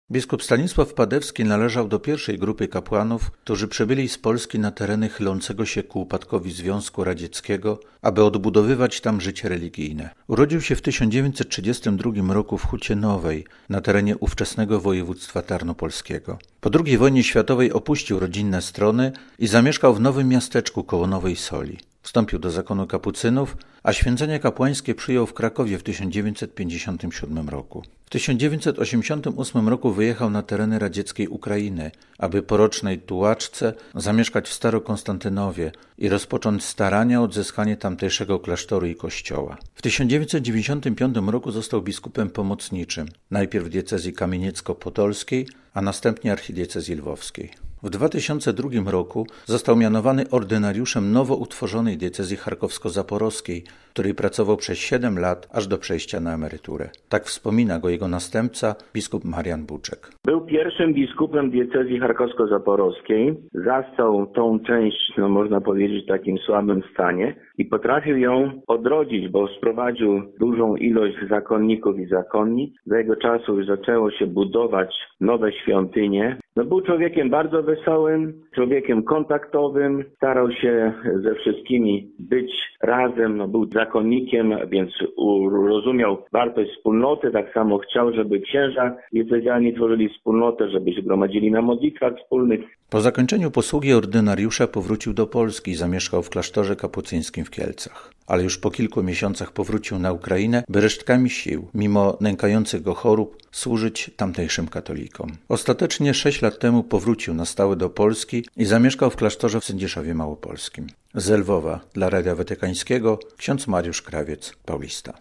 Biskup Stanisław Padewski należał do pierwszej grupy kapłanów, którzy przybyli z Polski na tereny chylącego się ku upadkowi Związku Radzieckiego, aby odbudowywać tam życie religijne. Urodził się w 1932 roku w Hucie Nowej, na terenie ówczesnego województwa tarnopolskiego. Po II wojnie światowej opuścił rodzinne strony i zamieszkał w nowym miasteczku koło Nowej Soli. Wstąpił do zakonu kapucynów, a święcenia kapłańskie przyjął w Krakowie w 1957 roku. W 1988 roku wyjechał na tereny radzieckiej Ukrainy, aby po rocznej tułaczce zamieszkać w Starokonstantynowie i rozpocząć starania o odzyskanie tamtejszego klasztoru i kościoła. W 1995 roku został biskupem pomocniczym, najpierw diecezji kamieniecko-podolskiej, a następnie archidiecezji lwowskiej. W 2002 roku został mianowany ordynariuszem nowo utworzonej diecezji charkowsko-zaporowskiej, w której pracował przez 7 lat, aż do przejścia na emeryturę. Tak wspomina go jego następca, biskup Marian Buczek. Był pierwszym biskupem diecezji charkowsko-zaporowskiej. Zastał tą część, można powiedzieć, w takim słabym stanie i potrafił ją odrodzić, bo sprowadził dużą ilość zakonników i zakonnic. Za jego czasów już zaczęło się budować nowe świątynie. Był człowiekiem bardzo wesołym, człowiekiem kontaktowym, starał się ze wszystkimi być razem, był zakonnikiem, więc rozumiał wartość wspólnoty, tak samo chciał, żeby księża diecezjalni tworzyli wspólnotę, żeby się gromadzili na modlitwach wspólnych. Po zakończeniu posługi ordynariusza powrócił do Polski i zamieszkał w klasztorze kapucyńskim w Kielcach. Ale już po kilku miesiącach powrócił na Ukrainę, by resztkami sił, mimo nękających go chorób, służyć tamtejszym katolikom. Ostatecznie 6 lat temu powrócił na stałe do Polski i zamieszkał w klasztorze w Sędziszowie Małopolskim. Z Lwowa dla Radia Watykańskiego ksiądz Mariusz Krawiec, Paulista.